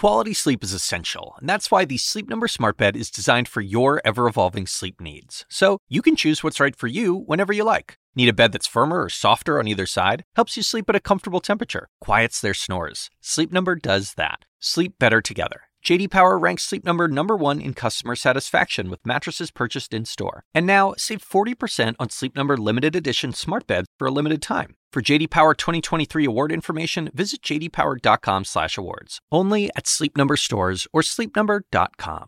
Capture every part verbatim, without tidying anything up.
Quality sleep is essential, and that's why the Sleep Number Smart Bed is designed for your ever-evolving sleep needs. So you can choose what's right for you whenever you like. Need a bed that's firmer or softer on either side? Helps you sleep at a comfortable temperature. Quiets their snores. Sleep Number does that. Sleep better together. J D Power ranks Sleep Number number one in customer satisfaction with mattresses purchased in-store. And now, save forty percent on Sleep Number limited edition smart beds for a limited time. For J D Power twenty twenty-three award information, visit j d power dot com slash awards. Only at Sleep Number stores or sleep number dot com.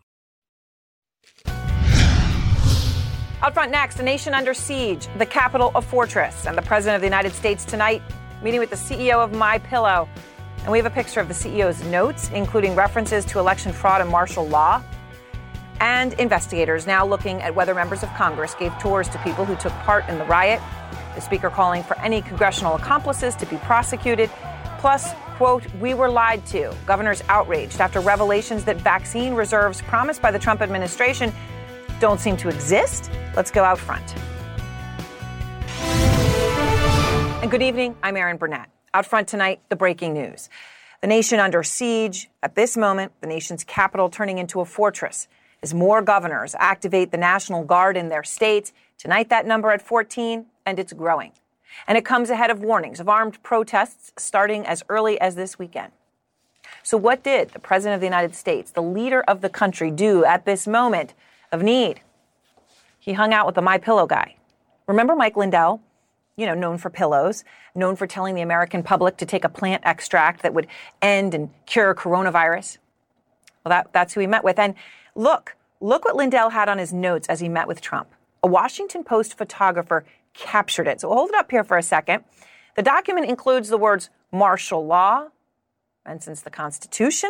Out front next, a nation under siege, the capital a fortress, and the President of the United States tonight meeting with the C E O of MyPillow. And we have a picture of the C E O's notes, including references to election fraud and martial law. And investigators now looking at whether members of Congress gave tours to people who took part in the riot. The speaker calling for any congressional accomplices to be prosecuted. Plus, quote, we were lied to. Governors outraged after revelations that vaccine reserves promised by the Trump administration don't seem to exist. Let's go out front. And good evening. I'm Erin Burnett. Out front tonight, the breaking news. The nation under siege. At this moment, the nation's capital turning into a fortress as more governors activate the National Guard in their states. Tonight, that number at fourteen, and it's growing. And it comes ahead of warnings of armed protests starting as early as this weekend. So what did the President of the United States, the leader of the country, do at this moment of need? He hung out with the MyPillow guy. Remember Mike Lindell? You know, known for pillows, known for telling the American public to take a plant extract that would end and cure coronavirus. Well, that, that's who he met with. And look, look what Lindell had on his notes as he met with Trump. A Washington Post photographer captured it. So we'll hold it up here for a second. The document includes the words martial law, and since the Constitution,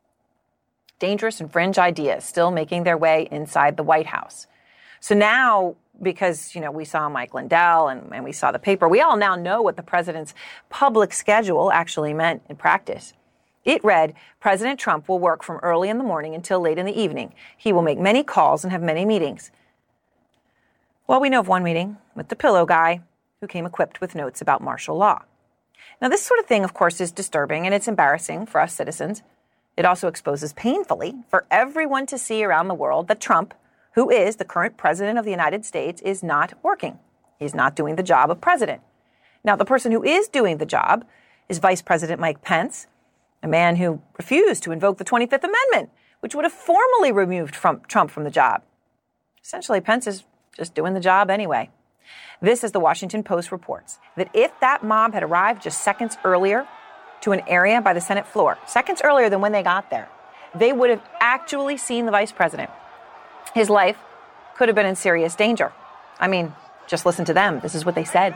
dangerous and fringe ideas still making their way inside the White House. So now, because, you know, we saw Mike Lindell and, and we saw the paper, we all now know what the president's public schedule actually meant in practice. It read, President Trump will work from early in the morning until late in the evening. He will make many calls and have many meetings. Well, we know of one meeting with the pillow guy who came equipped with notes about martial law. Now, this sort of thing, of course, is disturbing and it's embarrassing for us citizens. It also exposes painfully for everyone to see around the world that Trump, who is the current president of the United States, is not working. He's not doing the job of president. Now, the person who is doing the job is Vice President Mike Pence, a man who refused to invoke the twenty-fifth Amendment, which would have formally removed from Trump from the job. Essentially, Pence is just doing the job anyway. This, as the Washington Post reports, that if that mob had arrived just seconds earlier to an area by the Senate floor, seconds earlier than when they got there, they would have actually seen the vice president. His life could have been in serious danger. I mean, just listen to them. This is what they said.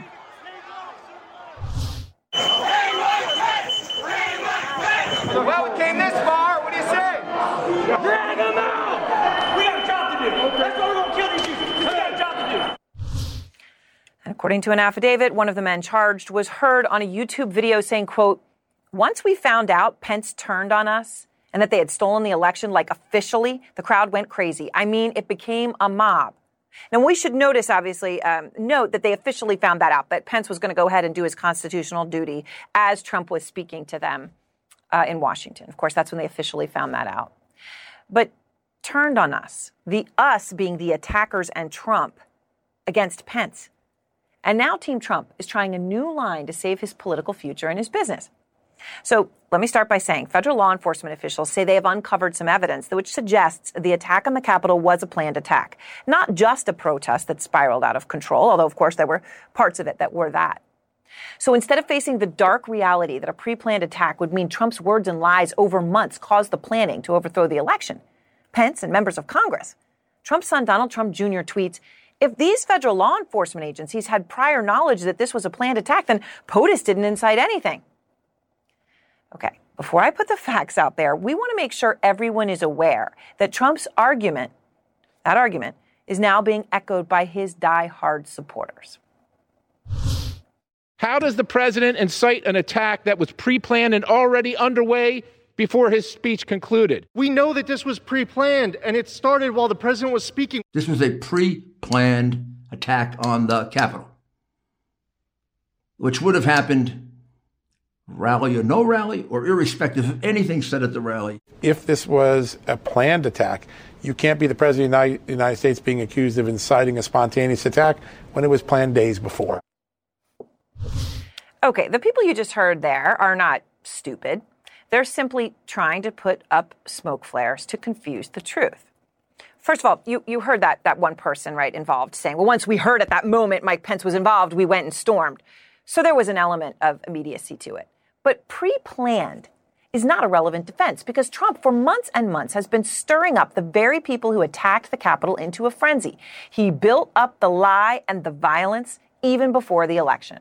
Well, we came this far. What do you say? Drag them out! We got a job to do. That's why we're going to kill these people. We got a job to do. And according to an affidavit, one of the men charged was heard on a YouTube video saying, quote, once we found out Pence turned on us and that they had stolen the election, like officially, the crowd went crazy. I mean, it became a mob. Now, we should notice, obviously, um, note that they officially found that out, that Pence was going to go ahead and do his constitutional duty as Trump was speaking to them uh, in Washington. Of course, that's when they officially found that out. But turned on us, the us being the attackers and Trump against Pence. And now Team Trump is trying a new line to save his political future and his business. So let me start by saying federal law enforcement officials say they have uncovered some evidence which suggests the attack on the Capitol was a planned attack, not just a protest that spiraled out of control, although, of course, there were parts of it that were that. So instead of facing the dark reality that a pre-planned attack would mean Trump's words and lies over months caused the planning to overthrow the election, Pence and members of Congress, Trump's son Donald Trump Junior tweets, if these federal law enforcement agencies had prior knowledge that this was a planned attack, then POTUS didn't incite anything. Okay, before I put the facts out there, we want to make sure everyone is aware that Trump's argument, that argument, is now being echoed by his die-hard supporters. How does the president incite an attack that was pre-planned and already underway before his speech concluded? We know that this was pre-planned, and it started while the president was speaking. This was a pre-planned attack on the Capitol, which would have happened rally or no rally, or irrespective of anything said at the rally. If this was a planned attack, you can't be the President of the United States being accused of inciting a spontaneous attack when it was planned days before. Okay, the people you just heard there are not stupid. They're simply trying to put up smoke flares to confuse the truth. First of all, you, you heard that, that one person, right, involved saying, well, once we heard at that moment Mike Pence was involved, we went and stormed. So there was an element of immediacy to it. But pre-planned is not a relevant defense because Trump, for months and months, has been stirring up the very people who attacked the Capitol into a frenzy. He built up the lie and the violence even before the election.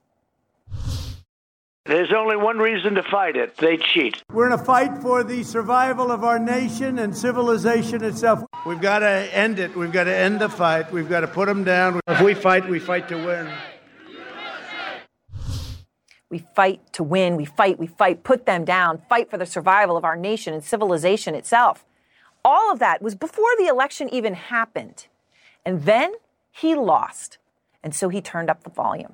There's only one reason to fight it. They cheat. We're in a fight for the survival of our nation and civilization itself. We've got to end it. We've got to end the fight. We've got to put them down. If we fight, we fight to win. We fight to win. We fight, we fight, put them down, fight for the survival of our nation and civilization itself. All of that was before the election even happened. And then he lost. And so he turned up the volume.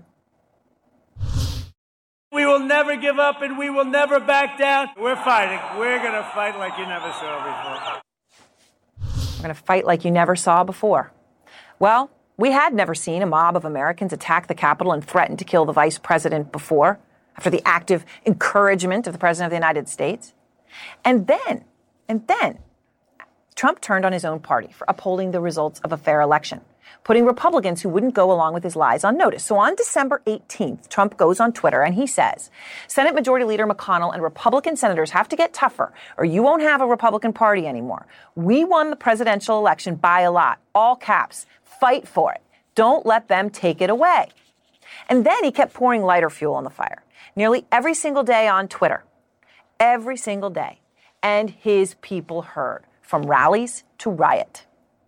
We will never give up and we will never back down. We're fighting. We're going to fight like you never saw before. We're going to fight like you never saw before. Well, we had never seen a mob of Americans attack the Capitol and threaten to kill the vice president before, after the active encouragement of the president of the United States. And then, and then, Trump turned on his own party for upholding the results of a fair election, putting Republicans who wouldn't go along with his lies on notice. So on December eighteenth, Trump goes on Twitter and he says, Senate Majority Leader McConnell and Republican senators have to get tougher or you won't have a Republican Party anymore. We won the presidential election by a lot, all caps. Fight for it. Don't let them take it away. And then he kept pouring lighter fuel on the fire nearly every single day on Twitter, every single day. And his people heard, from rallies to riot.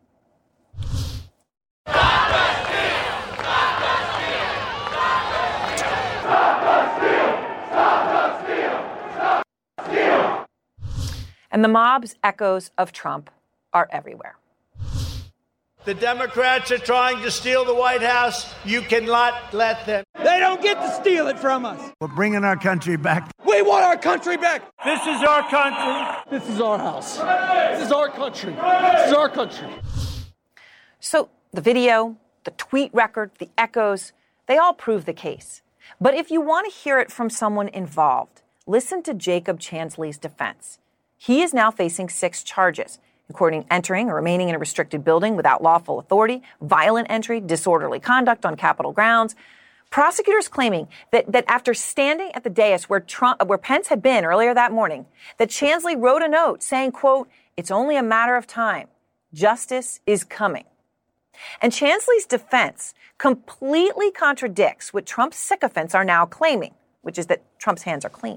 And the mob's echoes of Trump are everywhere. The Democrats are trying to steal the White House. You cannot let them. They don't get to steal it from us. We're bringing our country back. We want our country back. This is our country. This is our house. This is our country. This is our country. So the video, the tweet record, the echoes, they all prove the case. But if you want to hear it from someone involved, listen to Jacob Chansley's defense. He is now facing six charges, including entering or remaining in a restricted building without lawful authority, violent entry, disorderly conduct on Capitol grounds. Prosecutors claiming that, that after standing at the dais where Trump, where Pence had been earlier that morning, that Chansley wrote a note saying, quote, it's only a matter of time. Justice is coming. And Chansley's defense completely contradicts what Trump's sycophants are now claiming, which is that Trump's hands are clean.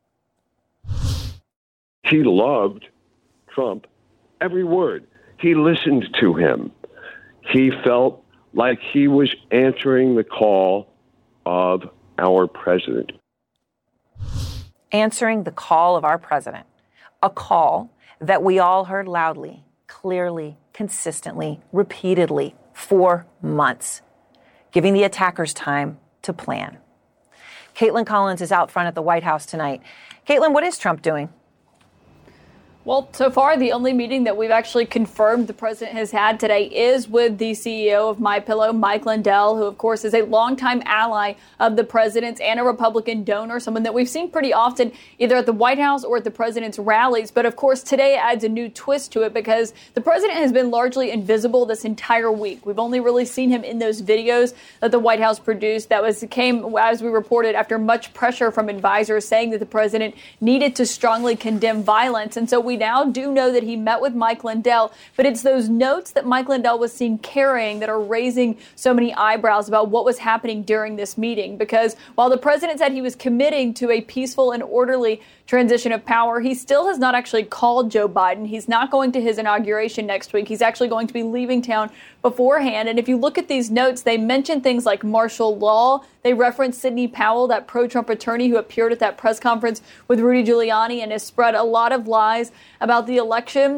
He loved Trump. Every word. He listened to him. He felt like he was answering the call of our president. Answering the call of our president. A call that we all heard loudly, clearly, consistently, repeatedly for months, giving the attackers time to plan. Caitlin Collins is out front at the White House tonight. Caitlin, what is Trump doing? Well, so far, the only meeting that we've actually confirmed the president has had today is with the C E O of MyPillow, Mike Lindell, who, of course, is a longtime ally of the president's and a Republican donor, someone that we've seen pretty often either at the White House or at the president's rallies. But, of course, today adds a new twist to it because the president has been largely invisible this entire week. We've only really seen him in those videos that the White House produced. That was came, as we reported, after much pressure from advisors saying that the president needed to strongly condemn violence. And so we We now do know that he met with Mike Lindell, but it's those notes that Mike Lindell was seen carrying that are raising so many eyebrows about what was happening during this meeting. Because while the president said he was committing to a peaceful and orderly transition of power, he still has not actually called Joe Biden. He's not going to his inauguration next week. He's actually going to be leaving town beforehand. And if you look at these notes, they mention things like martial law. They reference Sidney Powell, that pro-Trump attorney who appeared at that press conference with Rudy Giuliani and has spread a lot of lies about the election.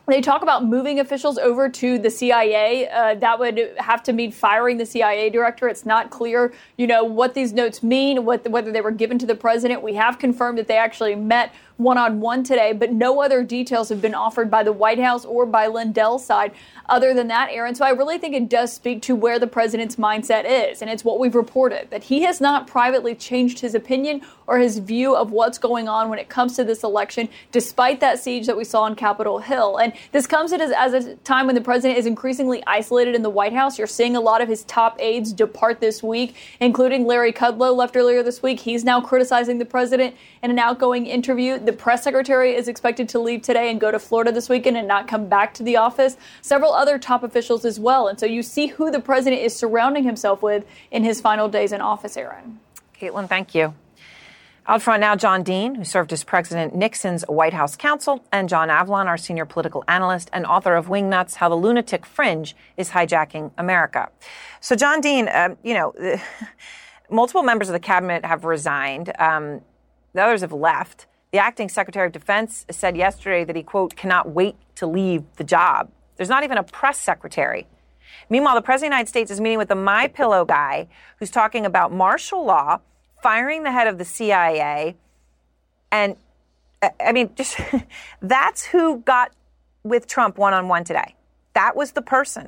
They talk about moving officials over to the C I A. Uh, that would have to mean firing the C I A director. It's not clear, you know, what these notes mean, what, whether they were given to the president. We have confirmed that they actually met one-on-one today, but no other details have been offered by the White House or by Lindell's side other than that, Aaron. So I really think it does speak to where the president's mindset is, and it's what we've reported, that he has not privately changed his opinion or his view of what's going on when it comes to this election, despite that siege that we saw on Capitol Hill. And this comes at as, as a time when the president is increasingly isolated in the White House. You're seeing a lot of his top aides depart this week, including Larry Kudlow left earlier this week. He's now criticizing the president in an outgoing interview. The press secretary is expected to leave today and go to Florida this weekend and not come back to the office. Several other top officials as well. And so you see who the president is surrounding himself with in his final days in office, Aaron. Caitlin, thank you. Out front now, John Dean, who served as President Nixon's White House counsel, and John Avlon, our senior political analyst and author of Wingnuts, How the Lunatic Fringe is Hijacking America. So, John Dean, um, you know, multiple members of the cabinet have resigned. Um, the others have left. The acting Secretary of Defense said yesterday that he, quote, cannot wait to leave the job. There's not even a press secretary. Meanwhile, the President of the United States is meeting with the MyPillow guy who's talking about martial law, firing the head of the C I A. And, I mean, just that's who got with Trump one-on-one today. That was the person.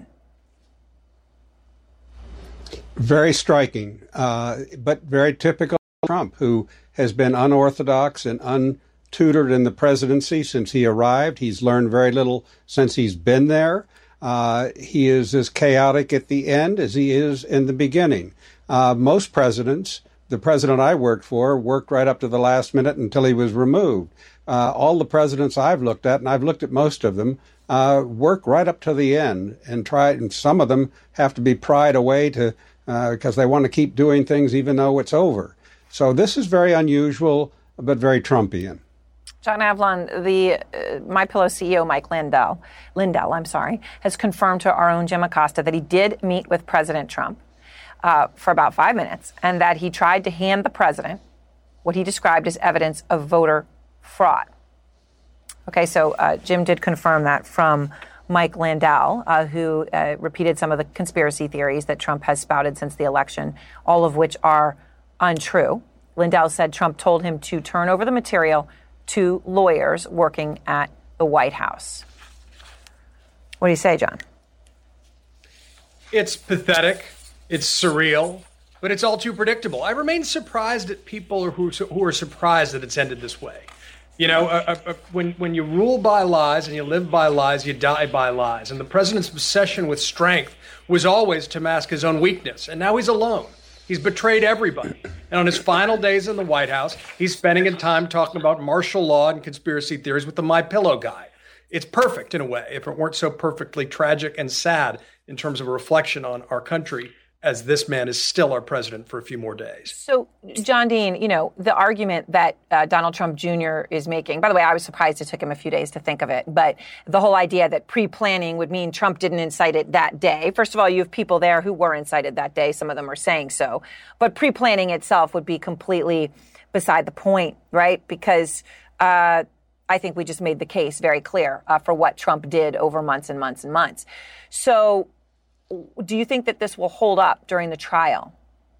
Very striking, uh, but very typical of Trump, who has been unorthodox and untutored in the presidency since he arrived. He's learned very little since he's been there. Uh, he is as chaotic at the end as he is in the beginning. Uh, most presidents, the president I worked for, worked right up to the last minute until he was removed. Uh, all the presidents I've looked at, and I've looked at most of them, uh, work right up to the end and try. And some of them have to be pried away to because uh, they want to keep doing things even though it's over. So this is very unusual, but very Trumpian. John Avlon, the uh, MyPillow C E O, Mike Lindell, Lindell, I'm sorry, has confirmed to our own Jim Acosta that he did meet with President Trump uh, for about five minutes and that he tried to hand the president what he described as evidence of voter fraud. Okay, so uh, Jim did confirm that from Mike Lindell, uh, who uh, repeated some of the conspiracy theories that Trump has spouted since the election, all of which are untrue. Lindell said Trump told him to turn over the material to lawyers working at the White House. What do you say, John? It's pathetic. It's surreal, but it's all too predictable. I remain surprised at people who, who are surprised that it's ended this way. You know, uh, uh, when when you rule by lies and you live by lies, you die by lies. And the president's obsession with strength was always to mask his own weakness. And now he's alone. He's betrayed everybody. And on his final days in the White House, he's spending his time talking about martial law and conspiracy theories with the MyPillow guy. It's perfect in a way, if it weren't so perfectly tragic and sad in terms of a reflection on our country, as this man is still our president for a few more days. So, John Dean, you know, the argument that uh, Donald Trump Junior is making, by the way, I was surprised it took him a few days to think of it, but the whole idea that pre-planning would mean Trump didn't incite it that day. First of all, you have people there who were incited that day. Some of them are saying so. But pre-planning itself would be completely beside the point, right? Because uh, I think we just made the case very clear uh, for what Trump did over months and months and months. So, do you think that this will hold up during the trial?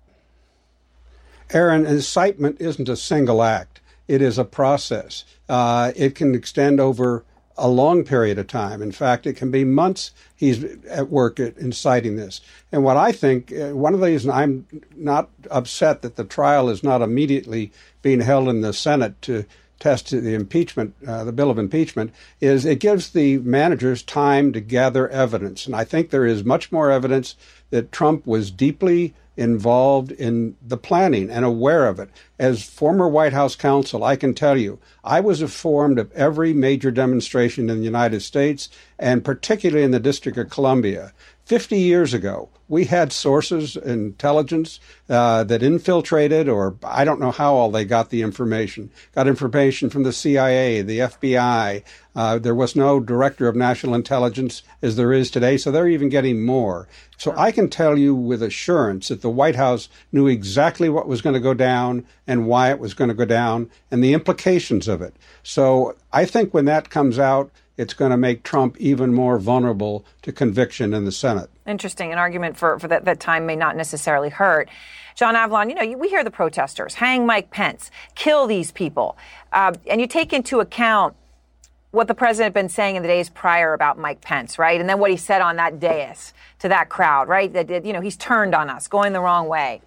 Aaron, incitement isn't a single act. It is a process. Uh, it can extend over a long period of time. In fact, it can be months he's at work at inciting this. And what I think, uh, one of the reasons I'm not upset that the trial is not immediately being held in the Senate to test the impeachment, uh, the bill of impeachment, is it gives the managers time to gather evidence. And I think there is much more evidence that Trump was deeply involved in the planning and aware of it. As former White House counsel, I can tell you, I was informed of every major demonstration in the United States, and particularly in the District of Columbia. Fifty years ago, we had sources, intelligence uh, that infiltrated, or I don't know how all they got the information, got information from the C I A, the F B I. Uh, there was no director of national intelligence as there is today, so they're even getting more. So I can tell you with assurance that the White House knew exactly what was going to go down and why it was going to go down and the implications of it. So I think when that comes out, it's going to make Trump even more vulnerable to conviction in the Senate. Interesting. An argument for, for that, that time may not necessarily hurt. John Avlon, you know, you, we hear the protesters, hang Mike Pence, kill these people. Uh, and you take into account what the president had been saying in the days prior about Mike Pence, right? And then what he said on that dais to that crowd, right? That, you know, he's turned on us, going the wrong way.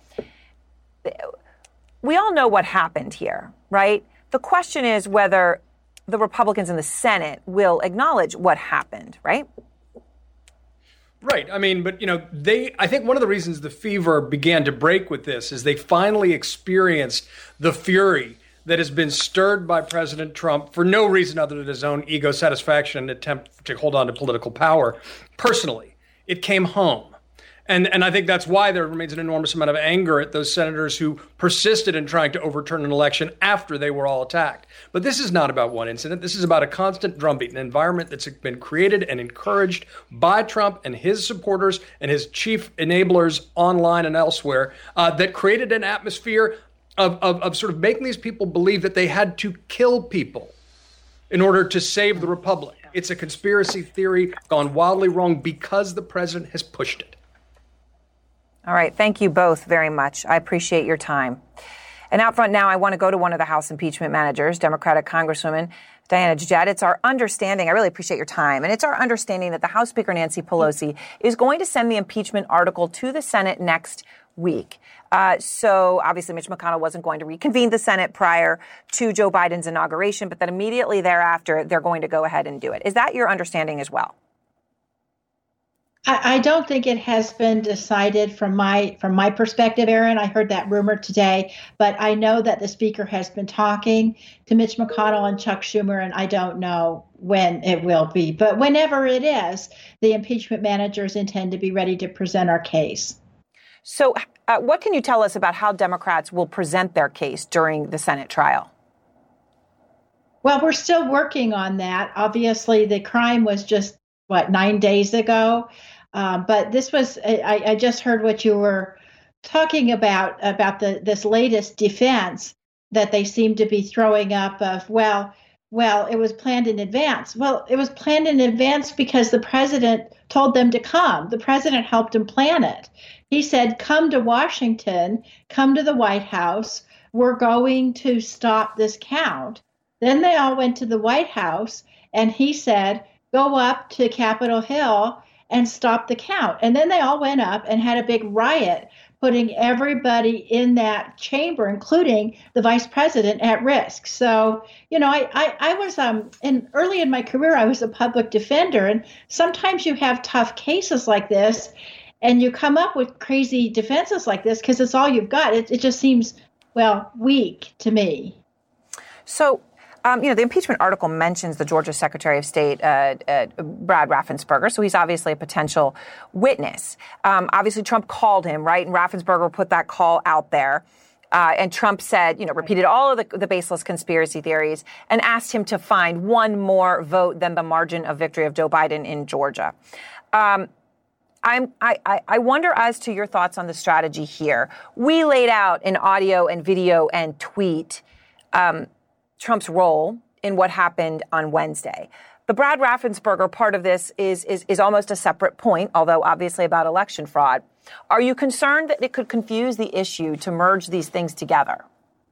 We all know what happened here, right? The question is whether the Republicans in the Senate will acknowledge what happened, right? Right. I mean, but, you know, they I think one of the reasons the fever began to break with this is they finally experienced the fury that has been stirred by President Trump for no reason other than his own ego satisfaction and attempt to hold on to political power. Personally, it came home. And and I think that's why there remains an enormous amount of anger at those senators who persisted in trying to overturn an election after they were all attacked. But this is not about one incident. This is about a constant drumbeat, an environment that's been created and encouraged by Trump and his supporters and his chief enablers online and elsewhere uh, that created an atmosphere of, of, of sort of making these people believe that they had to kill people in order to save the republic. It's a conspiracy theory gone wildly wrong because the president has pushed it. All right. Thank you both very much. I appreciate your time. And out front now, I want to go to one of the House impeachment managers, Democratic Congresswoman Diana Jett. It's our understanding, I really appreciate your time, and it's our understanding that the House Speaker Nancy Pelosi is going to send the impeachment article to the Senate next week. Uh, so obviously Mitch McConnell wasn't going to reconvene the Senate prior to Joe Biden's inauguration, but that immediately thereafter, they're going to go ahead and do it. Is that your understanding as well? I don't think it has been decided from my from my perspective, Aaron. I heard that rumor today, but I know that the speaker has been talking to Mitch McConnell and Chuck Schumer, and I don't know when it will be. But whenever it is, the impeachment managers intend to be ready to present our case. So uh, what can you tell us about how Democrats will present their case during the Senate trial? Well, we're still working on that. Obviously, the crime was just what, nine days ago. Um, but this was, I, I just heard what you were talking about, about the this latest defense that they seem to be throwing up of, well, well, it was planned in advance. Well, it was planned in advance because the president told them to come. The president helped him plan it. He said, come to Washington, come to the White House. We're going to stop this count. Then they all went to the White House, and he said, go up to Capitol Hill and stop the count. And then they all went up and had a big riot, putting everybody in that chamber, including the vice president, at risk. So, you know, I, I, I was um in early in my career, I was a public defender. And sometimes you have tough cases like this and you come up with crazy defenses like this because it's all you've got. It, it just seems, well, weak to me. So, Um, you know, the impeachment article mentions the Georgia Secretary of State, uh, uh, Brad Raffensperger, so he's obviously a potential witness. Um, obviously, Trump called him, right? And Raffensperger put that call out there. Uh, and Trump said, you know, repeated all of the, the baseless conspiracy theories and asked him to find one more vote than the margin of victory of Joe Biden in Georgia. Um, I'm, I, I wonder as to your thoughts on the strategy here. We laid out in audio and video and tweet um Trump's role in what happened on Wednesday. The Brad Raffensperger part of this is, is is almost a separate point, although obviously about election fraud. Are you concerned that it could confuse the issue to merge these things together?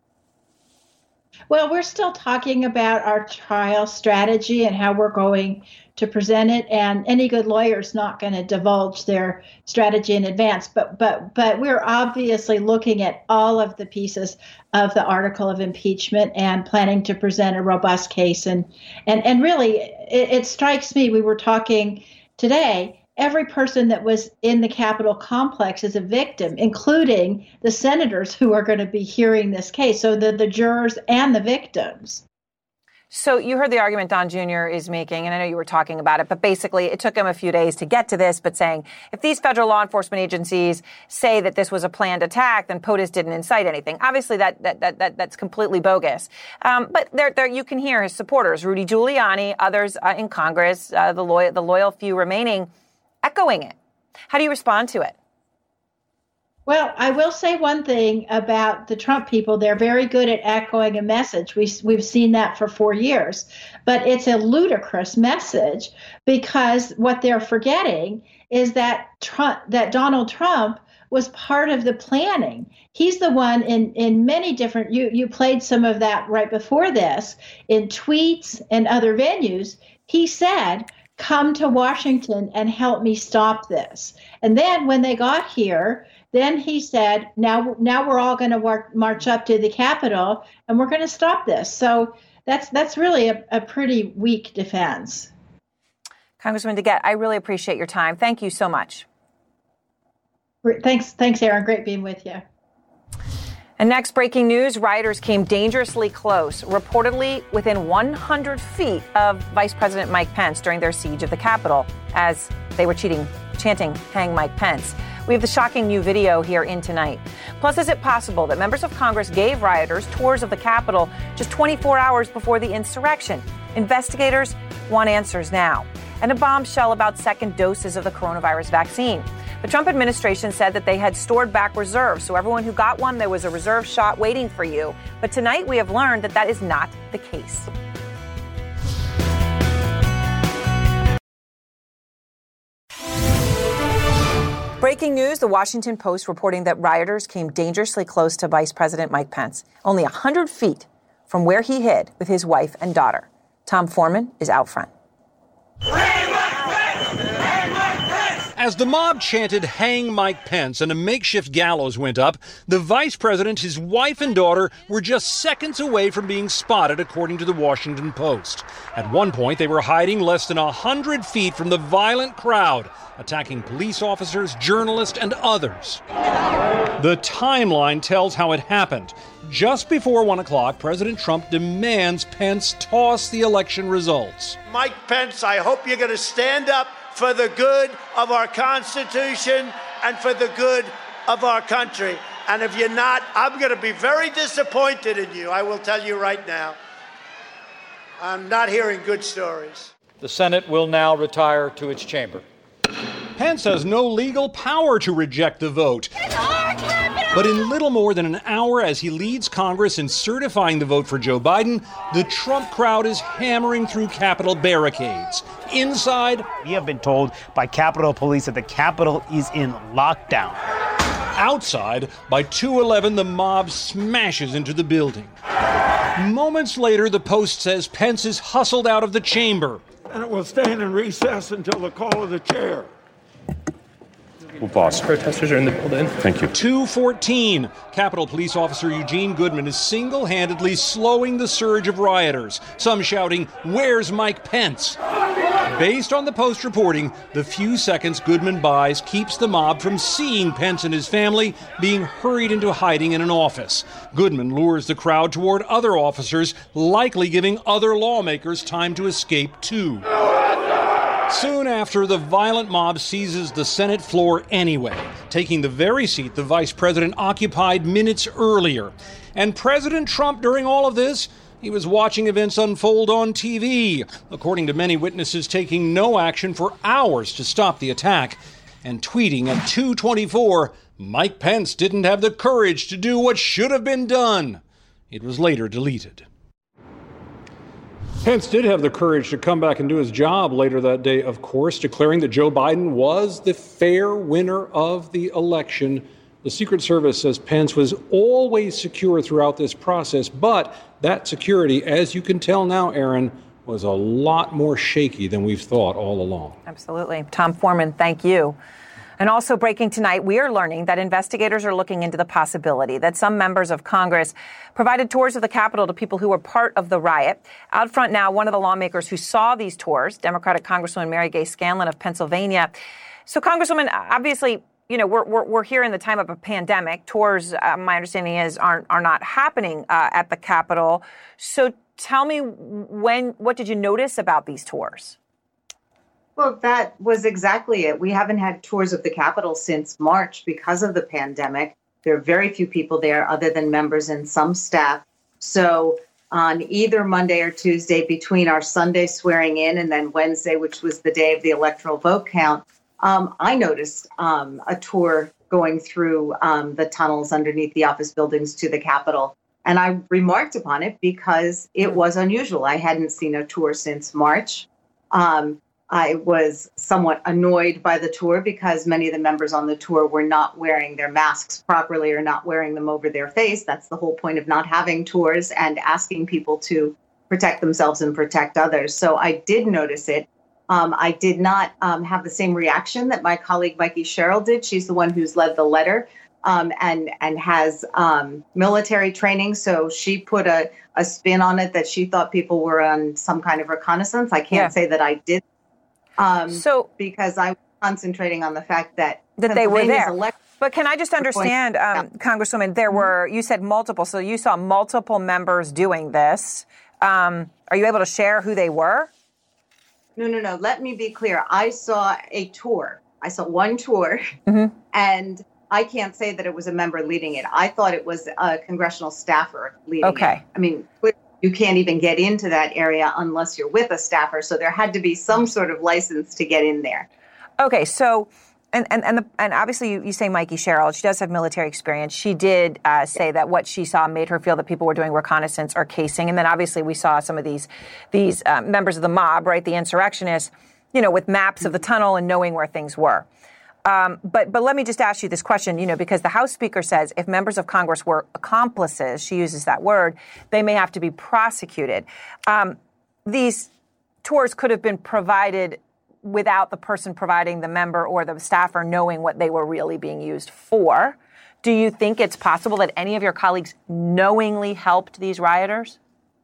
Well, we're still talking about our trial strategy and how we're going to present it, and any good lawyer is not going to divulge their strategy in advance. But but but we're obviously looking at all of the pieces of the article of impeachment and planning to present a robust case. And and and really, it, it strikes me, we were talking today, every person that was in the Capitol complex is a victim, including the senators who are going to be hearing this case. So the, the jurors and the victims. So you heard the argument Don Junior is making, and I know you were talking about it, but basically it took him a few days to get to this, but saying if these federal law enforcement agencies say that this was a planned attack, then POTUS didn't incite anything. Obviously, that that that, that that's completely bogus. Um, but there, there, you can hear his supporters, Rudy Giuliani, others uh, in Congress, uh, the loyal, the loyal few remaining, echoing it. How do you respond to it? Well, I will say one thing about the Trump people. They're very good at echoing a message. We, we've seen that for four years. But it's a ludicrous message because what they're forgetting is that Trump, that Donald Trump was part of the planning. He's the one in, in many different, you, you played some of that right before this, in tweets and other venues. He said, come to Washington and help me stop this. And then when they got here, then he said, now, now we're all going to march up to the Capitol and we're going to stop this. So that's that's really a, a pretty weak defense. Congresswoman DeGette, I really appreciate your time. Thank you so much. Thanks, thanks, Aaron. Great being with you. And next, breaking news, rioters came dangerously close, reportedly within one hundred feet of Vice President Mike Pence during their siege of the Capitol as they were cheating, chanting, hang Mike Pence. We have the shocking new video here in tonight. Plus, is it possible that members of Congress gave rioters tours of the Capitol just twenty-four hours before the insurrection? Investigators want answers now. And a bombshell about second doses of the coronavirus vaccine. The Trump administration said that they had stored back reserves, so everyone who got one, there was a reserve shot waiting for you. But tonight we have learned that that is not the case. Breaking news, the Washington Post reporting that rioters came dangerously close to Vice President Mike Pence, only one hundred feet from where he hid with his wife and daughter. Tom Foreman is out front. As the mob chanted, hang Mike Pence, and a makeshift gallows went up, the vice president, his wife and daughter were just seconds away from being spotted, according to the Washington Post. At one point, they were hiding less than one hundred feet from the violent crowd, attacking police officers, journalists, and others. The timeline tells how it happened. Just before one o'clock, President Trump demands Pence toss the election results. Mike Pence, I hope you're going to stand up for the good of our Constitution and for the good of our country. And if you're not, I'm going to be very disappointed in you. I will tell you right now. I'm not hearing good stories. The Senate will now retire to its chamber. Pence has no legal power to reject the vote. But in little more than an hour, as he leads Congress in certifying the vote for Joe Biden, the Trump crowd is hammering through Capitol barricades. Inside, we have been told by Capitol Police that the Capitol is in lockdown. Outside, by two eleven, the mob smashes into the building. Moments later, the Post says Pence is hustled out of the chamber. And it will stand in recess until the call of the chair. We'll pause. Protesters are in the building. Thank you. two fourteen. Capitol Police Officer Eugene Goodman is single-handedly slowing the surge of rioters, some shouting, "Where's Mike Pence?" Based on the Post reporting, the few seconds Goodman buys keeps the mob from seeing Pence and his family being hurried into hiding in an office. Goodman lures the crowd toward other officers, likely giving other lawmakers time to escape too. Soon after, the violent mob seizes the Senate floor anyway, taking the very seat the vice president occupied minutes earlier. And President Trump, during all of this, he was watching events unfold on T V, according to many witnesses, taking no action for hours to stop the attack, and tweeting at two twenty-four, Mike Pence didn't have the courage to do what should have been done. It was later deleted. Pence did have the courage to come back and do his job later that day, of course, declaring that Joe Biden was the fair winner of the election. The Secret Service says Pence was always secure throughout this process, but that security, as you can tell now, Aaron, was a lot more shaky than we've thought all along. Absolutely. Tom Foreman, thank you. And also breaking tonight, we are learning that investigators are looking into the possibility that some members of Congress provided tours of the Capitol to people who were part of the riot. Out front now, one of the lawmakers who saw these tours, Democratic Congresswoman Mary Gay Scanlon of Pennsylvania. So, Congresswoman, obviously, you know, we're, we're, we're here in the time of a pandemic. Tours, uh, my understanding is, aren't, are not happening uh, at the Capitol. So tell me, when, what did you notice about these tours? Well, that was exactly it. We haven't had tours of the Capitol since March because of the pandemic. There are very few people there other than members and some staff. So on either Monday or Tuesday between our Sunday swearing in and then Wednesday, which was the day of the electoral vote count, um, I noticed um, a tour going through um, the tunnels underneath the office buildings to the Capitol. And I remarked upon it because it was unusual. I hadn't seen a tour since March. Um, I was somewhat annoyed by the tour because many of the members on the tour were not wearing their masks properly or not wearing them over their face. That's the whole point of not having tours and asking people to protect themselves and protect others. So I did notice it. Um, I did not um, have the same reaction that my colleague Mikey Sherrill did. She's the one who's led the letter um, and and has um, military training. So she put a, a spin on it that she thought people were on some kind of reconnaissance. I can't Yeah. say that I did. Um, So- because I was concentrating on the fact that that they were Pennsylvania's there. elect- But can I just understand, um, Congresswoman, there were, you said multiple, so you saw multiple members doing this. Um, are you able to share who they were? No, no, no. Let me be clear. I saw a tour. I saw one tour, Mm-hmm. and I can't say that it was a member leading it. I thought it was a congressional staffer leading Okay. it. I mean, you can't even get into that area unless you're with a staffer. So there had to be some sort of license to get in there. Okay, so, and and and, the, and obviously you, you say Mikey Sherrill, she does have military experience. She did uh, say that what she saw made her feel that people were doing reconnaissance or casing. And then obviously we saw some of these these uh, members of the mob, right, the insurrectionists, you know, with maps of the tunnel and knowing where things were. Um, but but let me just ask you this question, you know, because the House Speaker says if members of Congress were accomplices, she uses that word, they may have to be prosecuted. Um, these tours could have been provided without the person providing the member or the staffer knowing what they were really being used for. Do you think it's possible that any of your colleagues knowingly helped these rioters?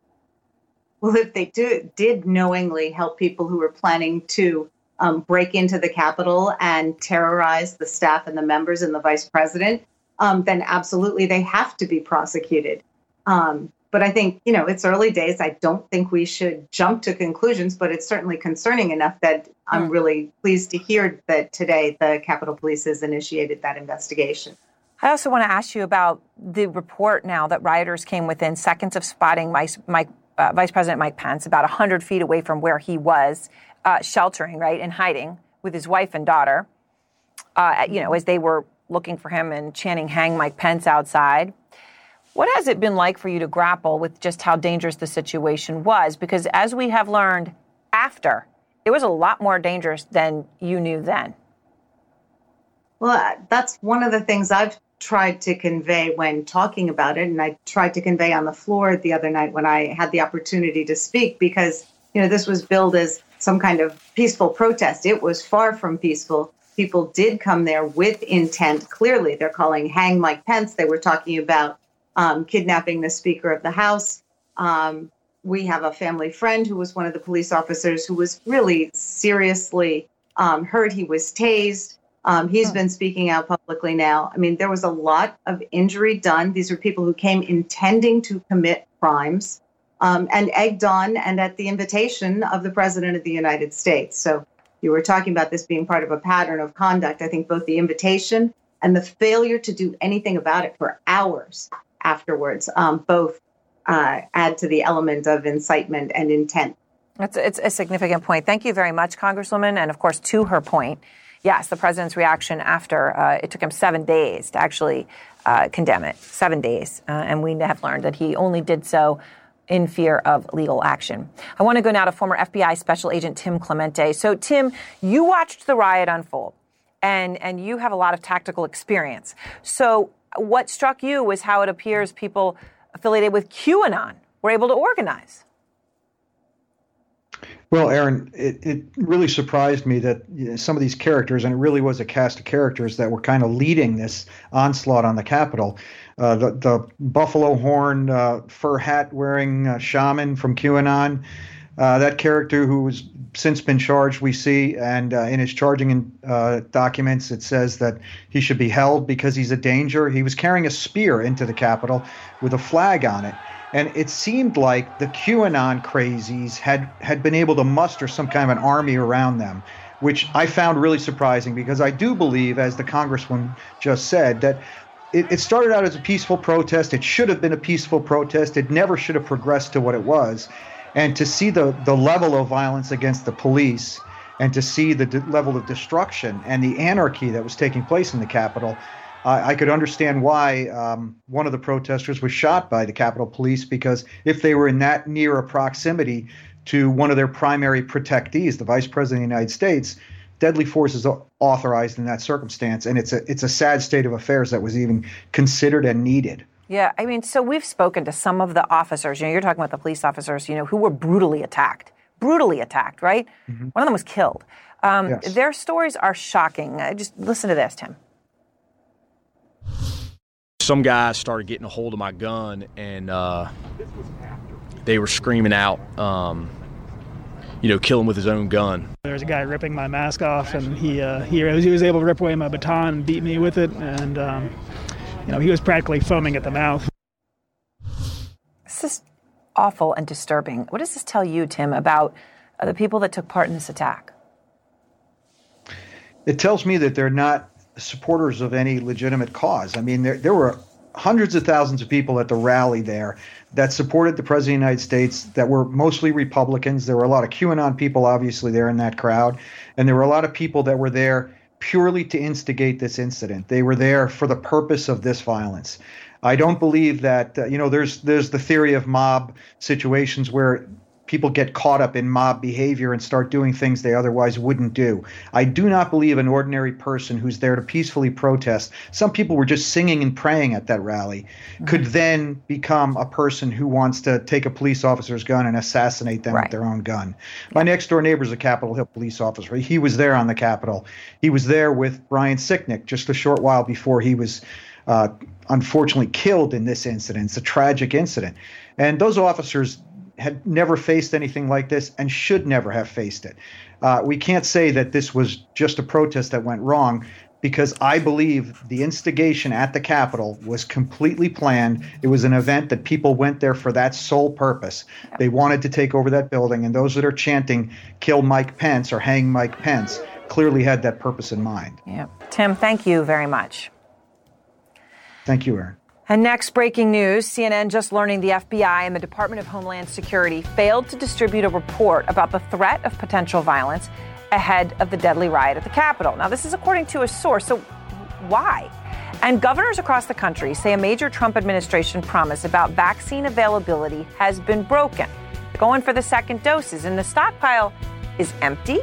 Well, if they do, did knowingly help people who were planning to um, break into the Capitol and terrorize the staff and the members and the vice president, um, then absolutely they have to be prosecuted. Um, but I think, you know, it's early days. I don't think we should jump to conclusions, but it's certainly concerning enough that I'm really pleased to hear that today the Capitol Police has initiated that investigation. I also want to ask you about the report now that rioters came within seconds of spotting Mike, Mike, uh, Vice President Mike Pence about one hundred feet away from where he was uh, sheltering, right, and hiding with his wife and daughter, uh, you know, as they were looking for him and chanting, "Hang Mike Pence" outside. What has it been like for you to grapple with just how dangerous the situation was? Because as we have learned after, it was a lot more dangerous than you knew then. Well, that's one of the things I've tried to convey when talking about it. And I tried to convey on the floor the other night when I had the opportunity to speak, because, you know, this was billed as some kind of peaceful protest. It was far from peaceful. People did come there with intent. Clearly, they're calling "Hang Mike Pence." They were talking about um, kidnapping the Speaker of the House. Um, we have a family friend who was one of the police officers who was really seriously um, hurt. He was tased. Um, he's been speaking out publicly now. I mean, there was a lot of injury done. These were people who came intending to commit crimes um, and egged on and at the invitation of the President of the United States. So you were talking about this being part of a pattern of conduct. I think both the invitation and the failure to do anything about it for hours afterwards, um, both uh, add to the element of incitement and intent. That's it's a significant point. Thank you very much, Congresswoman. And of course, to her point, yes, the president's reaction after, uh, it took him seven days to actually uh, condemn it, seven days. Uh, and we have learned that he only did so in fear of legal action. I want to go now to former F B I Special Agent Tim Clemente. So, Tim, you watched the riot unfold, and, and you have a lot of tactical experience. So what struck you was how it appears people affiliated with QAnon were able to organize. Well, Aaron, it, it really surprised me that you know, some of these characters, and it really was a cast of characters that were kind of leading this onslaught on the Capitol. Uh, the, the buffalo horn, uh, fur hat wearing uh, shaman from QAnon, uh, that character who has since been charged, we see, and uh, in his charging in, uh, documents, it says that he should be held because he's a danger. He was carrying a spear into the Capitol with a flag on it. And it seemed like the QAnon crazies had, had been able to muster some kind of an army around them, which I found really surprising because I do believe, as the Congresswoman just said, that it, it started out as a peaceful protest. It should have been a peaceful protest. It never should have progressed to what it was. And to see the, the level of violence against the police and to see the d- level of destruction and the anarchy that was taking place in the Capitol, uh, I could understand why um, one of the protesters was shot by the Capitol Police, because if they were in that near a proximity to one of their primary protectees, the Vice President of the United States, deadly force is authorized in that circumstance. And it's a it's a sad state of affairs that was even considered and needed. Yeah, I mean, so we've spoken to some of the officers, you know, you're talking about the police officers, you know, who were brutally attacked, brutally attacked, right? Mm-hmm. One of them was killed. Um, yes. Their stories are shocking. Uh, just listen to this, Tim. Some guys started getting a hold of my gun, and uh, they were screaming out, um, you know, kill him with his own gun. There was a guy ripping my mask off, and he uh, he, was, he was able to rip away my baton and beat me with it, and um, you know, he was practically foaming at the mouth. This is awful and disturbing. What does this tell you, Tim, about uh, the people that took part in this attack? It tells me that they're not supporters of any legitimate cause. I mean, there there were hundreds of thousands of people at the rally there that supported the President of the United States that were mostly Republicans. There were a lot of QAnon people, obviously, there in that crowd. And there were a lot of people that were there purely to instigate this incident. They were there for the purpose of this violence. I don't believe that, uh, you know, there's there's the theory of mob situations where people get caught up in mob behavior and start doing things they otherwise wouldn't do. I do not believe an ordinary person who's there to peacefully protest, some people were just singing and praying at that rally, mm-hmm. could then become a person who wants to take a police officer's gun and assassinate them right. with their own gun. My next door neighbor is a Capitol Hill police officer. He was there on the Capitol. He was there with Brian Sicknick just a short while before he was uh, unfortunately killed in this incident. It's a tragic incident. And those officers had never faced anything like this and should never have faced it. Uh, we can't say that this was just a protest that went wrong, because I believe the instigation at the Capitol was completely planned. It was an event that people went there for that sole purpose. They wanted to take over that building, and those that are chanting, kill Mike Pence or hang Mike Pence, clearly had that purpose in mind. Yeah. Tim, thank you very much. Thank you, Aaron. And next, breaking news, C N N just learning the F B I and the Department of Homeland Security failed to distribute a report about the threat of potential violence ahead of the deadly riot at the Capitol. Now, this is according to a source, so why? And governors across the country say a major Trump administration promise about vaccine availability has been broken. Going for the second doses, and the stockpile is empty.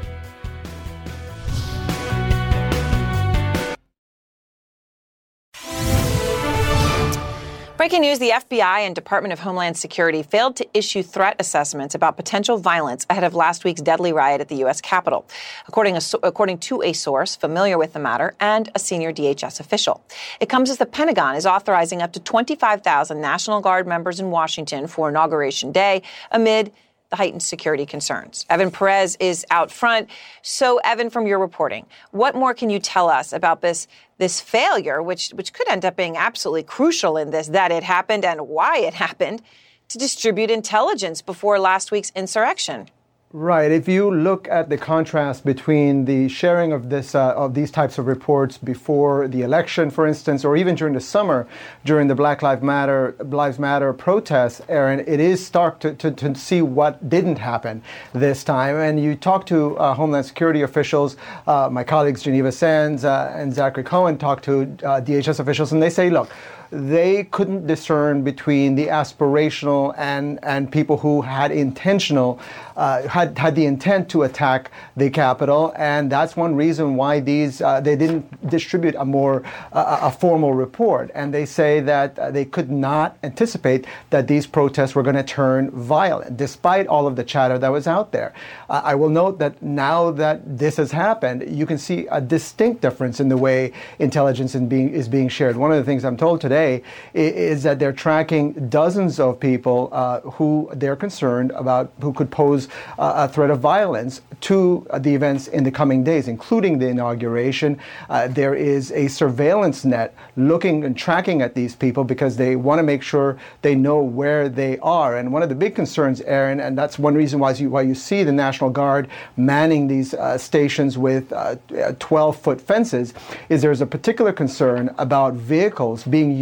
Breaking news, the F B I and Department of Homeland Security failed to issue threat assessments about potential violence ahead of last week's deadly riot at the U S Capitol, according, a, according to a source familiar with the matter and a senior D H S official. It comes as the Pentagon is authorizing up to twenty-five thousand National Guard members in Washington for Inauguration Day amid the heightened security concerns. Evan Perez is out front. So, Evan, from your reporting, what more can you tell us about this this failure, which which could end up being absolutely crucial in this, that it happened and why it happened, to distribute intelligence before last week's insurrection? Right. If you look at the contrast between the sharing of this uh, of these types of reports before the election, for instance, or even during the summer, during the Black Lives Matter Lives Matter protests, Aaron, it is stark to, to, to see what didn't happen this time. And you talk to uh, Homeland Security officials, uh, my colleagues Geneva Sands uh, and Zachary Cohen talk to uh, D H S officials, and they say, look, they couldn't discern between the aspirational and, and people who had intentional, uh, had, had the intent to attack the Capitol. And that's one reason why these, uh, they didn't distribute a more, uh, a formal report. And they say that uh, they could not anticipate that these protests were going to turn violent, despite all of the chatter that was out there. Uh, I will note that now that this has happened, you can see a distinct difference in the way intelligence in being, is being shared. One of the things I'm told today is that they're tracking dozens of people uh, who they're concerned about, who could pose uh, a threat of violence to uh, the events in the coming days, including the inauguration. Uh, there is a surveillance net looking and tracking at these people because they want to make sure they know where they are. And one of the big concerns, Aaron, and that's one reason why you, why you see the National Guard manning these uh, stations with uh, twelve-foot fences, is there's a particular concern about vehicles being used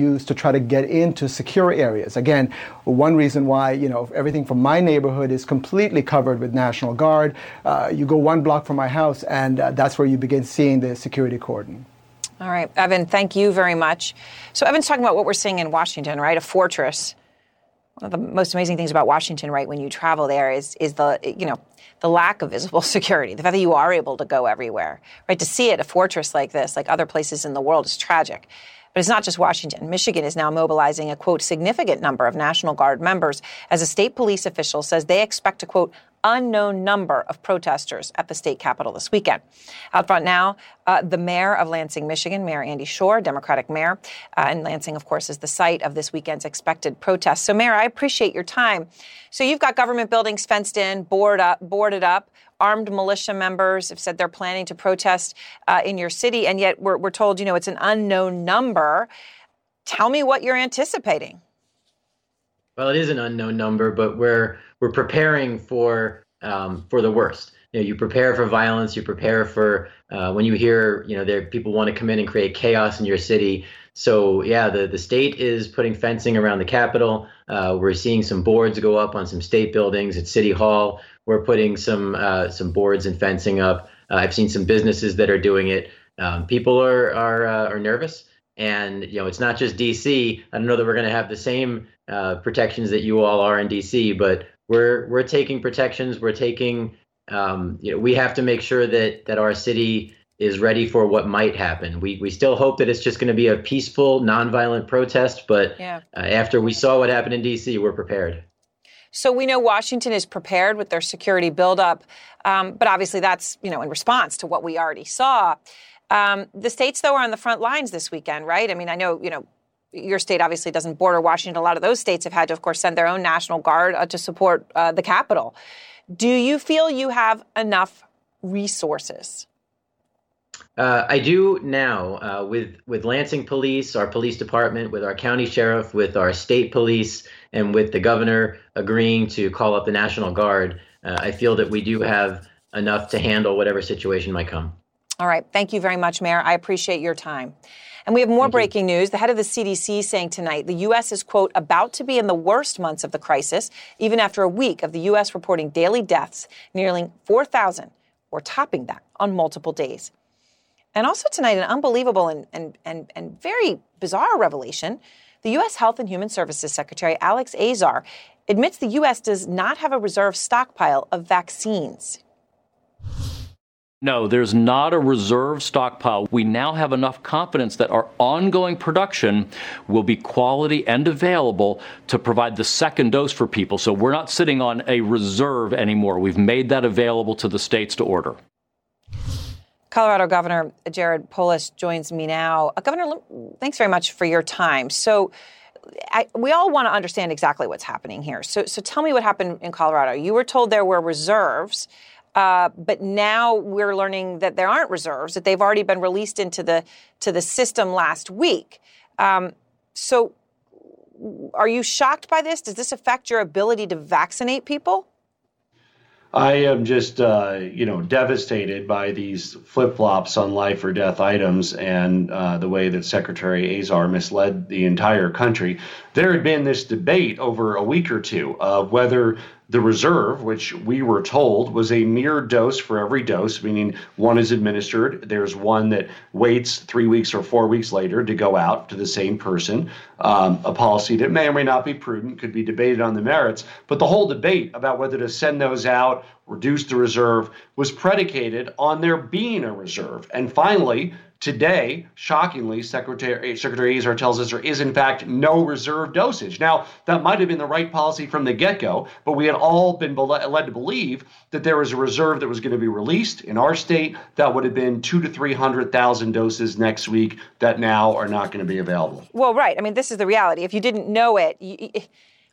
used to try to get into secure areas. Again, one reason why, you know, everything from my neighborhood is completely covered with National Guard. Uh, you go one block from my house, and uh, that's where you begin seeing the security cordon. All right, Evan, thank you very much. So Evan's talking about what we're seeing in Washington, right? A fortress. One of the most amazing things about Washington, right, when you travel there is is the, you know, the lack of visible security, the fact that you are able to go everywhere, right? To see it, a fortress like this, like other places in the world, is tragic. But it's not just Washington. Michigan is now mobilizing a, quote, significant number of National Guard members as a state police official says they expect a, quote, unknown number of protesters at the state capitol this weekend. Out front now, uh, the mayor of Lansing, Michigan, Mayor Andy Shore, Democratic mayor. Uh, and Lansing, of course, is the site of this weekend's expected protest. So, Mayor, I appreciate your time. So you've got government buildings fenced in, board up, boarded up. Armed militia members have said they're planning to protest uh, in your city, and yet we're, we're told, you know, it's an unknown number. Tell me what you're anticipating. Well, it is an unknown number, but we're we're preparing for um, for the worst. You know, you prepare for violence. You prepare for uh, when you hear, you know, there people want to come in and create chaos in your city. So yeah, the the state is putting fencing around the Capitol. Uh, we're seeing some boards go up on some state buildings at City Hall. We're putting some uh, some boards and fencing up. Uh, I've seen some businesses that are doing it. Um, people are are uh, are nervous. And, you know, it's not just D C. I don't know that we're going to have the same uh, protections that you all are in D C, but we're we're taking protections. We're taking, um, you know, we have to make sure that that our city is ready for what might happen. We we still hope that it's just going to be a peaceful, nonviolent protest. But yeah. uh, after we saw what happened in D C, we're prepared. So we know Washington is prepared with their security buildup. Um, but obviously that's, you know, in response to what we already saw. Um, the states, though, are on the front lines this weekend, right? I mean, I know, you know, your state obviously doesn't border Washington. A lot of those states have had to, of course, send their own National Guard uh, to support uh, the Capitol. Do you feel you have enough resources? Uh, I do now uh, with with Lansing Police, our police department, with our county sheriff, with our state police, and with the governor agreeing to call up the National Guard. Uh, I feel that we do have enough to handle whatever situation might come. All right. Thank you very much, Mayor. I appreciate your time. And we have more breaking news. The head of the C D C saying tonight the U S is, quote, about to be in the worst months of the crisis, even after a week of the U S reporting daily deaths, nearly four thousand, or topping that on multiple days. And also tonight, an unbelievable and, and, and, and very bizarre revelation. The U S Health and Human Services Secretary Alex Azar admits the U S does not have a reserve stockpile of vaccines. No, there's not a reserve stockpile. We now have enough confidence that our ongoing production will be quality and available to provide the second dose for people. So we're not sitting on a reserve anymore. We've made that available to the states to order. Colorado Governor Jared Polis joins me now. Uh, Governor, thanks very much for your time. So I, we all want to understand exactly what's happening here. So, so tell me what happened in Colorado. You were told there were reserves. Uh, but now we're learning that there aren't reserves, that they've already been released into the to the system last week. Um, so are you shocked by this? Does this affect your ability to vaccinate people? I am just, uh, you know, devastated by these flip-flops on life or death items and uh, the way that Secretary Azar misled the entire country. There had been this debate over a week or two of whether the reserve, which we were told was a mere dose for every dose, meaning one is administered. There's one that waits three weeks or four weeks later to go out to the same person, um, a policy that may or may not be prudent, could be debated on the merits. But the whole debate about whether to send those out, reduce the reserve, was predicated on there being a reserve. And finally, today, shockingly, Secretary Secretary Azar tells us there is, in fact, no reserve dosage. Now, that might have been the right policy from the get-go, but we had all been led to believe that there was a reserve that was going to be released in our state that would have been two to three hundred thousand doses next week that now are not going to be available. Well, right. I mean, this is the reality. If you didn't know it, you,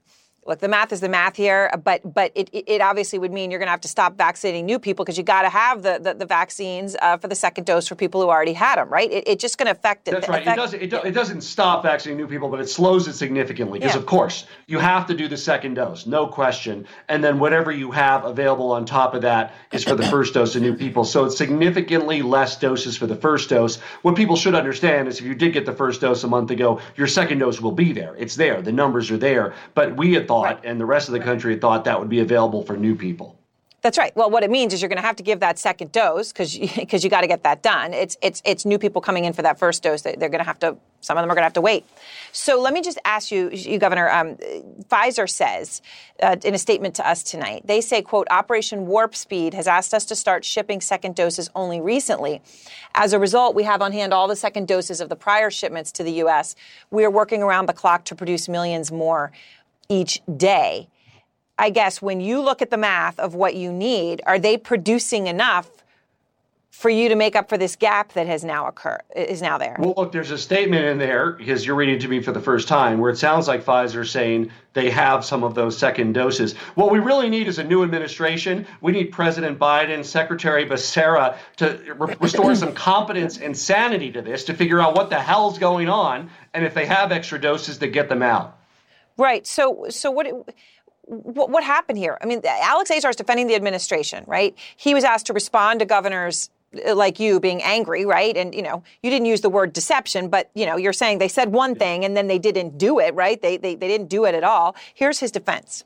look, the math is the math here, but but it, it obviously would mean you're going to have to stop vaccinating new people because you got to have the, the, the vaccines uh, for the second dose for people who already had them, right? It, it's just going to affect it. That's right. Affect, it, doesn't, it, do, it doesn't stop vaccinating new people, but it slows it significantly because, yeah. of course, you have to do the second dose, no question. And then whatever you have available on top of that is for the first dose of new people. So it's significantly less doses for the first dose. What people should understand is if you did get the first dose a month ago, your second dose will be there. It's there. The numbers are there. But we had thought, right. and the rest of the country had thought, that would be available for new people. That's right. Well, what it means is you're going to have to give that second dose because because you got to get that done. It's it's it's new people coming in for that first dose. They're going to have to. Some of them are going to have to wait. So let me just ask you, you Governor. Um, Pfizer says uh, in a statement to us tonight, they say, "quote Operation Warp Speed has asked us to start shipping second doses only recently. As a result, we have on hand all the second doses of the prior shipments to the U S. We are working around the clock to produce millions more each day." I guess when you look at the math of what you need, are they producing enough for you to make up for this gap that has now occurred, is now there? Well, look, there's a statement in there, because you're reading to me for the first time, where it sounds like Pfizer saying they have some of those second doses. What we really need is a new administration. We need President Biden, Secretary Becerra to re- restore some competence and sanity to this, to figure out what the hell's going on, and if they have extra doses, to get them out. Right. So, so what... It, What, what happened here? I mean, Alex Azar is defending the administration, right? He was asked to respond to governors like you being angry, right? And, you know, you didn't use the word deception, but, you know, you're saying they said one thing and then they didn't do it, right? They, they, they didn't do it at all. Here's his defense.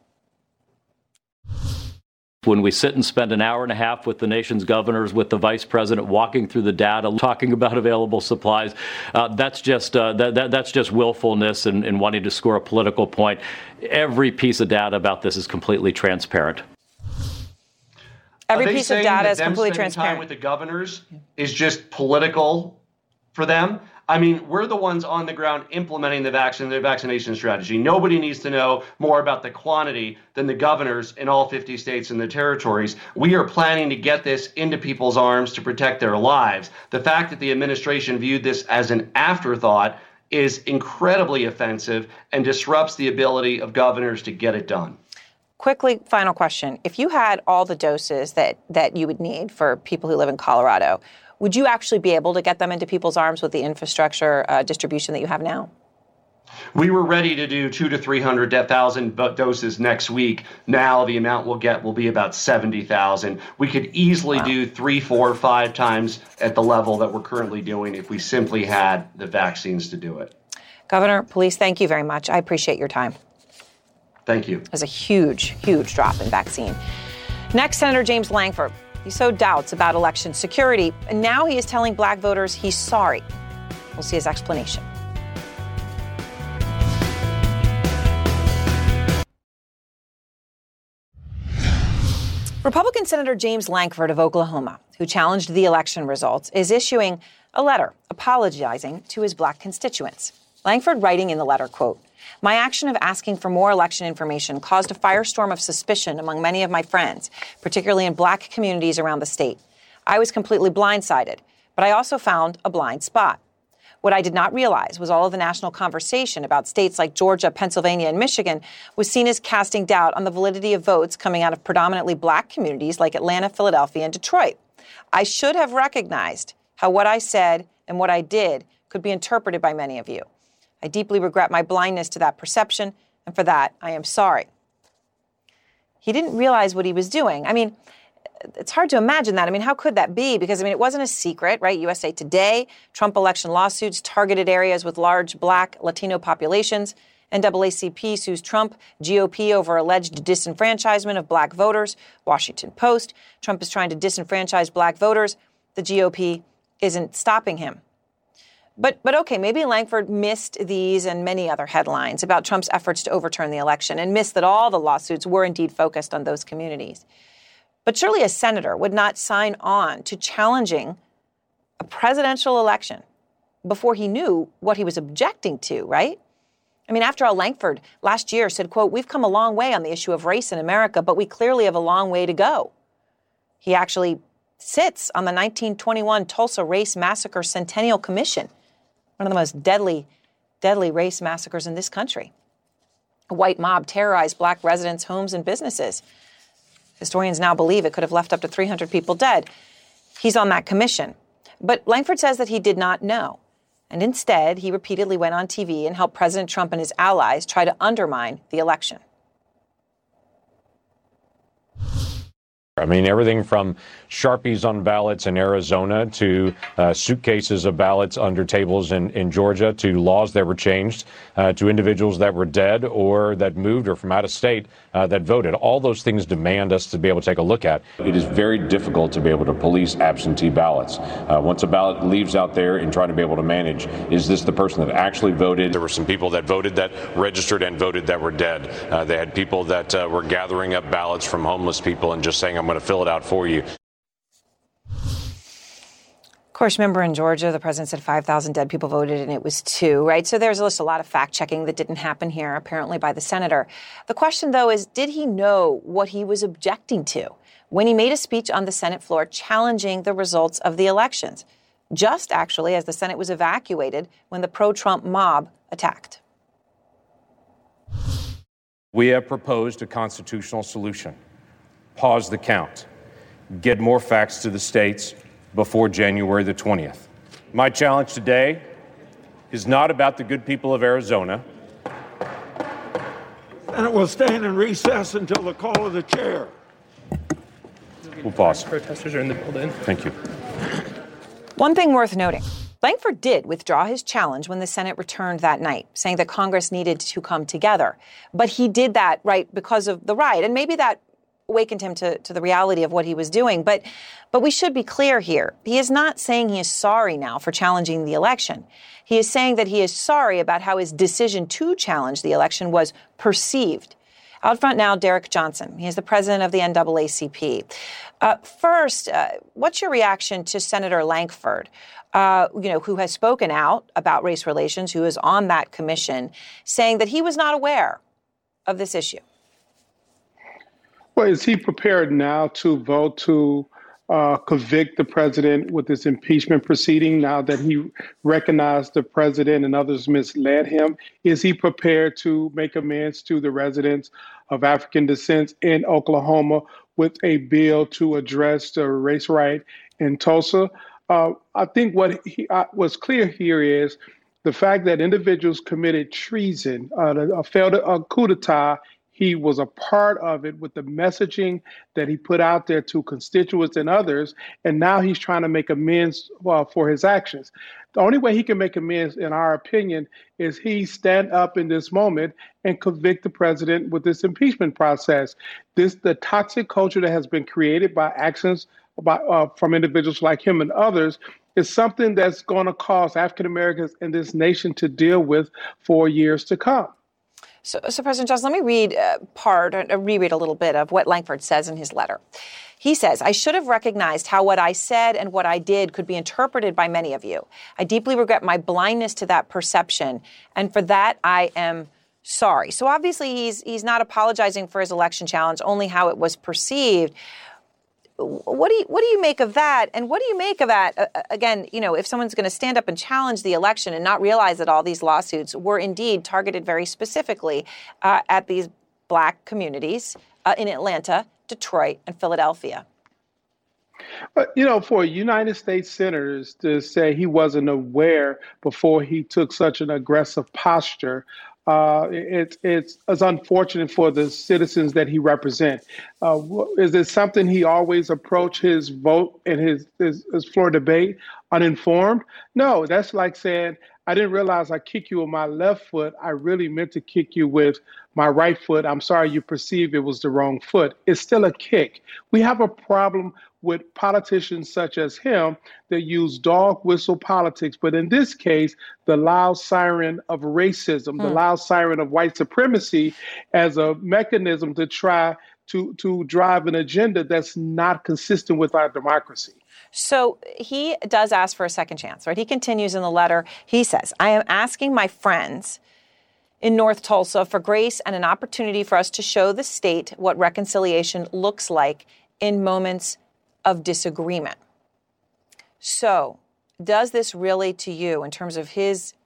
When we sit and spend an hour and a half with the nation's governors, with the vice president, walking through the data, talking about available supplies, uh, that's just uh, that, that, that's just willfulness and, and wanting to score a political point. Every piece of data about this is completely transparent. Every piece of data is completely transparent. transparent. Time with the governors is just political for them. I mean, we're the ones on the ground implementing the vaccine, the vaccination strategy. Nobody needs to know more about the quantity than the governors in all fifty states and the territories. We are planning to get this into people's arms to protect their lives. The fact that the administration viewed this as an afterthought is incredibly offensive and disrupts the ability of governors to get it done. Quickly, final question. If you had all the doses that, that you would need for people who live in Colorado, would you actually be able to get them into people's arms with the infrastructure uh, distribution that you have now? We were ready to do two to three hundred thousand doses next week. Now the amount we'll get will be about seventy thousand. We could easily wow. do three, four, five times at the level that we're currently doing if we simply had the vaccines to do it. Governor, police, thank you very much. I appreciate your time. Thank you. It was a huge, huge drop in vaccine. Next, Senator James Lankford. He sowed doubts about election security, and now he is telling black voters he's sorry. We'll see his explanation. Republican Senator James Lankford of Oklahoma, who challenged the election results, is issuing a letter apologizing to his black constituents. Lankford writing in the letter, quote, "My action of asking for more election information caused a firestorm of suspicion among many of my friends, particularly in black communities around the state. I was completely blindsided, but I also found a blind spot. What I did not realize was all of the national conversation about states like Georgia, Pennsylvania, and Michigan was seen as casting doubt on the validity of votes coming out of predominantly black communities like Atlanta, Philadelphia, and Detroit. I should have recognized how what I said and what I did could be interpreted by many of you. I deeply regret my blindness to that perception, and for that, I am sorry." He didn't realize what he was doing. I mean, it's hard to imagine that. I mean, how could that be? Because, I mean, it wasn't a secret, right? U S A Today, Trump election lawsuits targeted areas with large black Latino populations. N double A C P sues Trump, G O P over alleged disenfranchisement of black voters. Washington Post, Trump is trying to disenfranchise black voters. The G O P isn't stopping him. But, but okay, maybe Lankford missed these and many other headlines about Trump's efforts to overturn the election and missed that all the lawsuits were indeed focused on those communities. But surely a senator would not sign on to challenging a presidential election before he knew what he was objecting to, right? I mean, after all, Lankford last year said, quote, "We've come a long way on the issue of race in America, but we clearly have a long way to go." He actually sits on the nineteen twenty-one Tulsa Race Massacre Centennial Commission, one of the most deadly, deadly race massacres in this country. A white mob terrorized black residents' homes and businesses. Historians now believe it could have left up to three hundred people dead. He's on that commission. But Lankford says that he did not know. And instead, he repeatedly went on T V and helped President Trump and his allies try to undermine the election. I mean, everything from Sharpies on ballots in Arizona to uh, suitcases of ballots under tables in, in Georgia to laws that were changed uh, to individuals that were dead or that moved or from out of state uh, that voted. All those things demand us to be able to take a look at. It is very difficult to be able to police absentee ballots. Uh, once a ballot leaves out there and trying to be able to manage, is this the person that actually voted? There were some people that voted that registered and voted that were dead. Uh, they had people that uh, were gathering up ballots from homeless people and just saying, I'm going to fill it out for you. Of course, remember in Georgia, the president said five thousand dead people voted and it was two, right? So there's just a lot of fact checking that didn't happen here, apparently by the senator. The question, though, is did he know what he was objecting to when he made a speech on the Senate floor challenging the results of the elections? Just actually as the Senate was evacuated when the pro-Trump mob attacked. We have proposed a constitutional solution. Pause the count. Get more facts to the states before January the twentieth. My challenge today is not about the good people of Arizona. And it will stand in recess until the call of the chair. We'll pause. Protesters are in the building. Thank you. One thing worth noting. Lankford did withdraw his challenge when the Senate returned that night, saying that Congress needed to come together. But he did that, right, because of the riot. And maybe that awakened him to, to the reality of what he was doing. But but we should be clear here. He is not saying he is sorry now for challenging the election. He is saying that he is sorry about how his decision to challenge the election was perceived. Out front now, Derek Johnson. He is the president of the N double A C P. Uh, first, uh, what's your reaction to Senator Lankford, uh, you know, who has spoken out about race relations, who is on that commission, saying that he was not aware of this issue? Well, is he prepared now to vote to uh, convict the president with this impeachment proceeding now that he recognized the president and others misled him? Is he prepared to make amends to the residents of African descent in Oklahoma with a bill to address the race riot in Tulsa? Uh, I think what he, uh, was clear here is the fact that individuals committed treason, uh, a failed a coup d'etat. He was a part of it with the messaging that he put out there to constituents and others, and now he's trying to make amends uh, for his actions. The only way he can make amends, in our opinion, is he stand up in this moment and convict the president with this impeachment process. This the toxic culture that has been created by actions by, uh, from individuals like him and others is something that's going to cause African Americans in this nation to deal with for years to come. So, so President Johnson, let me read uh, part, uh, reread a little bit of what Lankford says in his letter. He says, I should have recognized how what I said and what I did could be interpreted by many of you. I deeply regret my blindness to that perception, and for that I am sorry. So obviously he's he's not apologizing for his election challenge, only how it was perceived. What do you what do you make of that? And what do you make of that? Uh, again, you know, if someone's going to stand up and challenge the election and not realize that all these lawsuits were indeed targeted very specifically uh, at these black communities uh, in Atlanta, Detroit, and Philadelphia. But, you know, for United States senators to say he wasn't aware before he took such an aggressive posture, Uh, it, it's, it's unfortunate for the citizens that he represents. Uh, is it something he always approached his vote and his, his, his floor debate uninformed? No, that's like saying, I didn't realize I kicked you with my left foot. I really meant to kick you with my right foot. I'm sorry you perceived it was the wrong foot. It's still a kick. We have a problem with politicians such as him that use dog whistle politics. But in this case, the loud siren of racism, mm. the loud siren of white supremacy as a mechanism to try to, to drive an agenda that's not consistent with our democracy. So he does ask for a second chance, right? He continues in the letter. He says, I am asking my friends in North Tulsa for grace and an opportunity for us to show the state what reconciliation looks like in moments of disagreement. So does this really, to you, in terms of his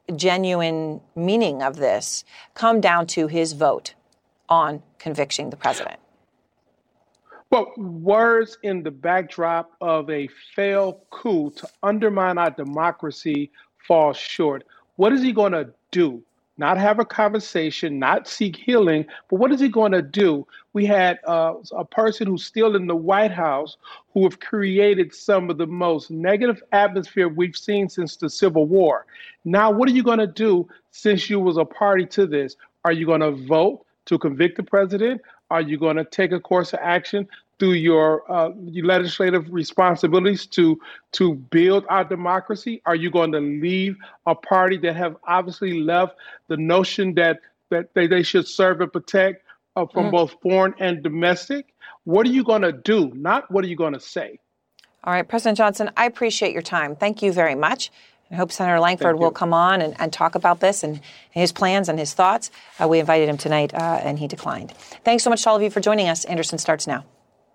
genuine meaning of this come down to his vote on convicting the president? Well, words in the backdrop of a failed coup to undermine our democracy fall short. What is he going to do? Not have a conversation, not seek healing, but what is he going to do? We had uh, a person who's still in the White House who have created some of the most negative atmosphere we've seen since the Civil War. Now, what are you going to do since you was a party to this? Are you going to vote to convict the president? Are you going to take a course of action through your, uh, your legislative responsibilities to to build our democracy? Are you going to leave a party that have obviously left the notion that that they, they should serve and protect uh, from mm. both foreign and domestic? What are you going to do? Not what are you going to say? All right, President Johnson, I appreciate your time. Thank you very much. I hope Senator Lankford will come on and, and talk about this and his plans and his thoughts. Uh, we invited him tonight, uh, and he declined. Thanks so much to all of you for joining us. Anderson starts now.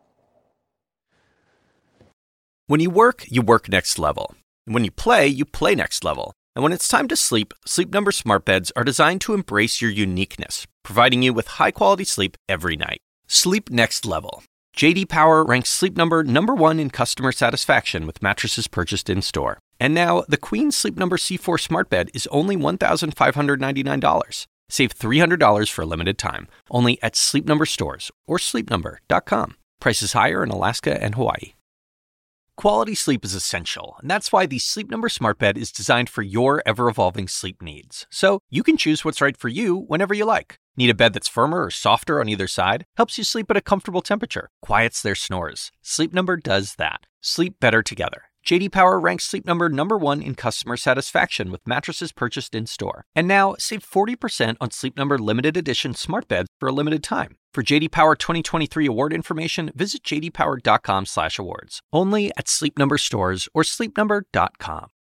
When you work, you work next level. And when you play, you play next level. And when it's time to sleep, Sleep Number smart beds are designed to embrace your uniqueness, providing you with high-quality sleep every night. Sleep next level. J D Power ranks Sleep Number number one in customer satisfaction with mattresses purchased in-store. And now, the Queen Sleep Number C four smart bed is only one thousand five hundred ninety-nine dollars. Save three hundred dollars for a limited time, only at Sleep Number stores or sleep number dot com. Prices higher in Alaska and Hawaii. Quality sleep is essential, and that's why the Sleep Number smart bed is designed for your ever-evolving sleep needs. So you can choose what's right for you whenever you like. Need a bed that's firmer or softer on either side? Helps you sleep at a comfortable temperature. Quiets their snores. Sleep Number does that. Sleep better together. J D Power ranks Sleep Number number one in customer satisfaction with mattresses purchased in-store. And now, save forty percent on Sleep Number limited edition smart beds for a limited time. For J D Power twenty twenty-three award information, visit j d power dot com slash awards. Only at Sleep Number stores or sleep number dot com.